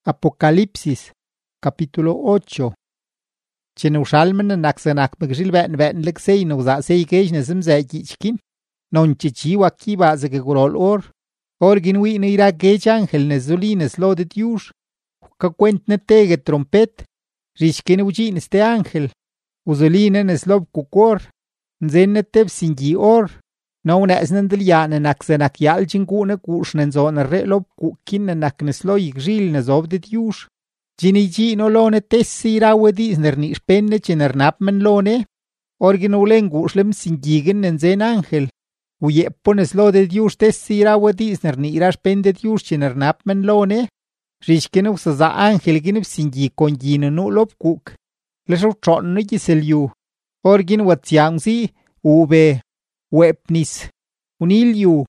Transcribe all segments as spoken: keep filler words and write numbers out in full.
Apocalipsis, capítulo ocho. Chine uxalmen naksanak magzil ven ven leksey no za sey gej nezem zaygichkin. Non chichi waki ba zegurol or. Orgin wi ne ira gej angel nezulines lodet yush. Ka kwent ne tege trompet. Rishkin ujin este angel. Uzuline neslob kukor. Nzenne teb singi or. No nes nendeliane naksanak yal jingune kush nenzone relob kukin nak neslo yigzil nezobdet yush. Gini gi no lone tessi rawedi nerni spenne chener napmen lone. Orgin ulen guslem singigen nenzen angel. Uyepones lo de dius tessi rawedi nerni ira spendet yush chener napmen lone. Rishken usaza angel ginib singi kongine no lob kuk. Lesho tron no gisel Orgin watsiangsi ube. Wepnis, unilju.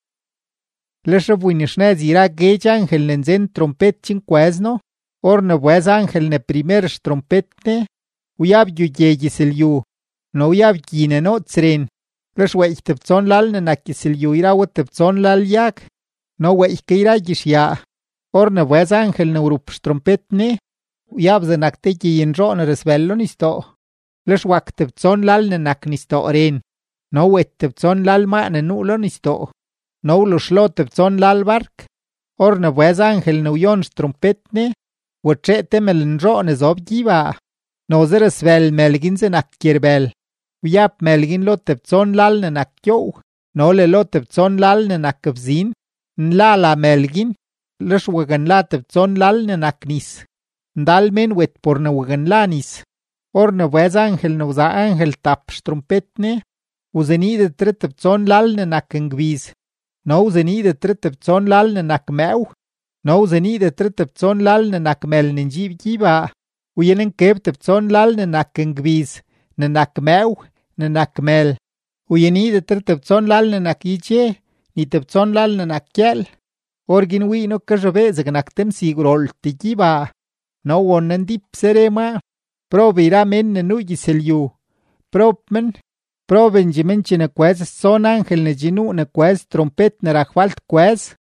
Lesho buinishne zira gej angel nenzen trompet chinquezno. Orne buez angel ne primer trompetne. Uyab yu yegisel yu. No uyab gine no tsren. Lesh weich tepzon lal ne nakisel yu ira wa tepzon lal yak. No weich ke ira gishya. Orne buez angel ne urup trompetne. Uyab ze nakteki yenro ne resvello nisto. Lesh wak tepzon lal ne nak nisto ren. No wet tepzon lal ma ne nulo nisto. No lo shlo tepzon lal bark. Orne buez angel ne uyon trompetne. Wachete melenro ne zob giva. No zeres vel melgin ze nak kirbel. Uyap melgin lo tepzon lal ne nak yo. No le lo tepzon lal ne nak kavzin. Nla la melgin. Lesh wagan la tepzon lal ne nak nis. Ndal men wet por ne wagan la nis. Orne buez angel ne uza angel tap trompetne. Uzeni de tre tepzon lal ne nak ngviz. No uzeni de tre tepzon lal ne nak mew. No uzeni de tre tepzon lal ne nak mel nenjib giva. Uyenen keb tepzon lal ne nak ngviz. Ne nak mew, ne nak mel. Uyeni de tre tepzon lal ne nak iche. Ni tepzon lal ne nak kiel. Orgin wi no kajabe zagnak tem sigurol ti giva. No wonen dip serema. Probira men ne nugisel yu. Propmen. Pro Benjamin chine quez son angel ne ginu ne quez trompet ne rachwalt quez.